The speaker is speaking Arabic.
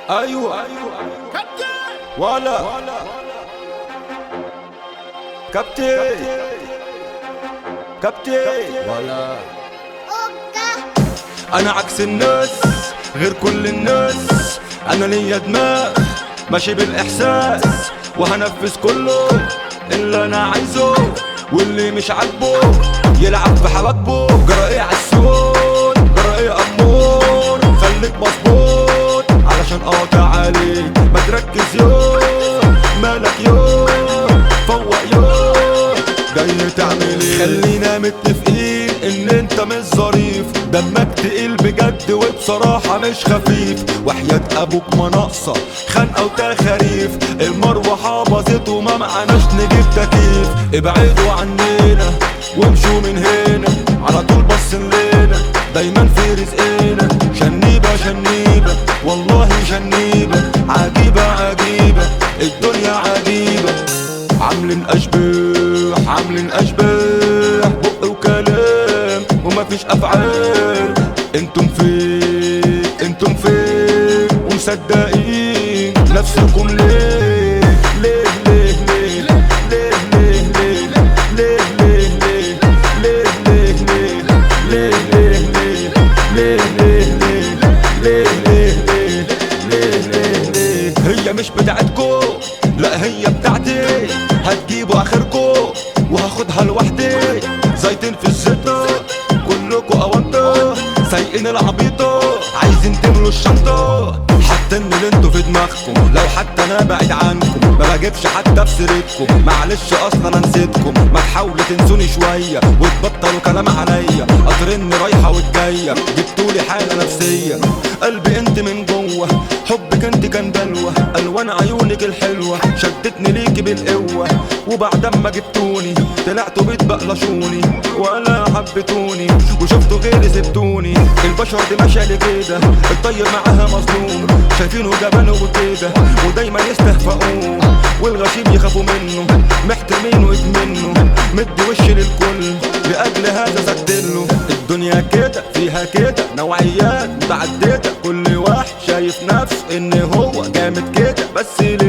ايوه ولا كابتن ولا انا عكس الناس غير كل الناس. انا ليا دماغ ماشي بالاحساس وهنفذ كله اللي انا عايزه، واللي مش عاجبه يلعب في حواجبه. جرأي عالسود جرأي امور، خليك مظبوط علشان اقطع عليك. ما تركز يوم مالك يوم فوق يوم جاي تعمل ايه. خلينا متفقين ان انت مش ظريف، دمك تقيل بجد وبصراحة مش خفيف. وحياة ابوك ما ناقصة خنقة وتخاريف، المروحة باظت وما معناش نجيب تكييف. ابعدوا عنينا وامشوا من هنا، على طول باصين لينا دايما في رزقنا. شنيبة شنيبة والله شنيبة، عجيبة عجيبة الدنيا عجيبة. عاملين اشباح بق وكلام ومفيش افعال. انتم فين ومصدقين نفسكم ليه؟ ليه ليه ليه ليه ليه ليه ليه ليه ليه ليه ليه ليه ليه ليه ليه. هي مش بتاعتكو لا هي بتاعتي، هتجيبوا اخركو وهاخدها لوحدي. زيتين في الزيتة كلكو اوانطة، سايقين العبيطة عايزين تملوا الشنطة. حاطين اللي انتوا في دماغكم، لو حتى انا بعيد عنكم ما بجيبش حتى في سيرتكم. معلش اصلا انا نسيتكم، ما تحاولوا تنسوني شوية وتبطلوا كلام عليا. قطرني رايحة والجاية جبتولي حالة نفسية. قلبي انت من جوه، حبك انت كان بلوى. الوان عيونك الحلوة شدتني ليكي بالقوة، وبعد ما جبتوني طلعتوا بتبقلشوني ولا حبتوني، وشفتوا غيري سبتوني. البشر دي ماشية لكده، الطيب معاها مظلوم. شايفينه جبان وكده ودايما يستهفقوه، والغشيم يخافوا منه محترمينه ويتمنوا. مدي وش للكل لأجل هذا سدله. الدنيا كده فيها كده نوعيات متعددة، كل واحد شايف نفسه ان هو جامد كده، بس